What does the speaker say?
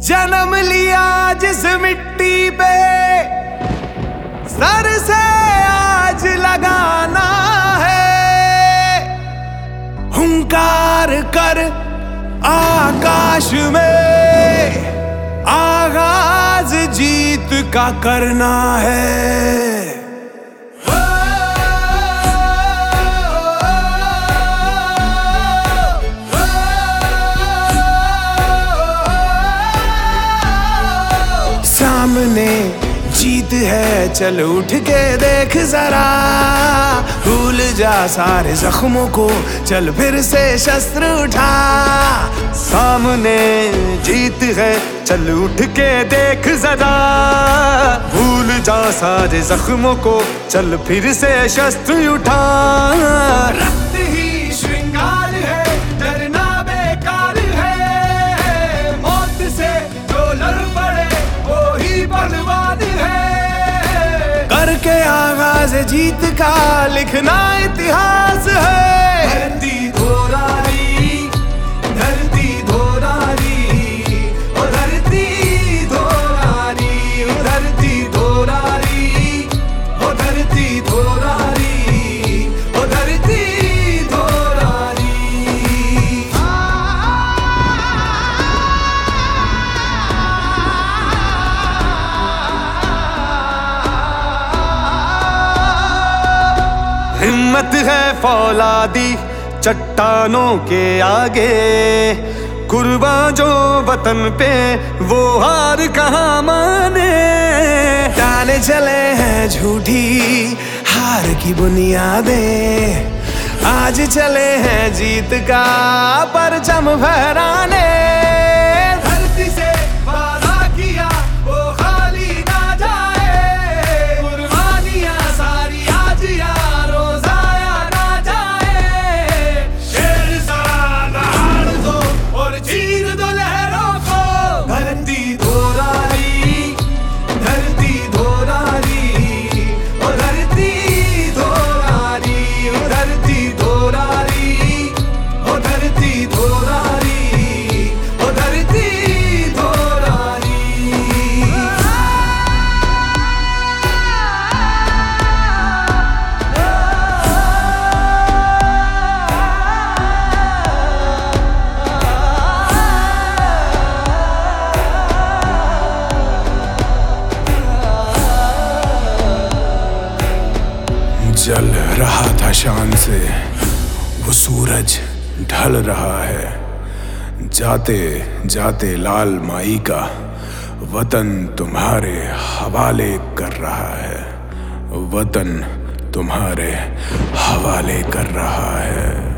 जन्म लिया जिस मिट्टी पे सर से आज लगाना है। हुंकार कर आकाश में आगाज जीत का करना है। सामने जीत है, चल उठ के देख जरा। भूल जा सारे जख्मों को, चल फिर से शस्त्र उठा। सामने जीत है, चल उठ के देख जरा। भूल जा सारे जख्मों को, चल फिर से शस्त्र उठा। रक्त ही श्रृंगार है, डरना बेकार है। मौत से जो लड़ पड़े वो ही बलवान है। करके आगाज जीत का लिखना इतिहास है। धरती धोरारी, धरती धोरारी, ओ धरती धोरारी, ओ धरती धोरारी, ओ धरती धोरारी, ओ धरती धोरारी। हिम्मत है फौलादी चट्टानों के आगे। कुर्बान जो वतन पे वो हार कहाँ माने। ताने चले हैं झूठी हार की बुनियादें। आज चले हैं जीत का परचम फहराने। धरती से वादा किया वो खाली ना जाए। कुर्बानियां सारी आज यारो जाया ना जाए। शेर सा दहाड़ दो और चीर दो लहरों को। धरती धोरारी, धरती धोरारी, ओ धरती धोरारी, ओ धरती धोरारी, ओ धरती धोरारी, ओ धरती धोरारी। जल रहा था शान से वो सूरज ढल रहा है। जाते जाते लाल माई का वतन तुम्हारे हवाले कर रहा है। वतन तुम्हारे हवाले कर रहा है।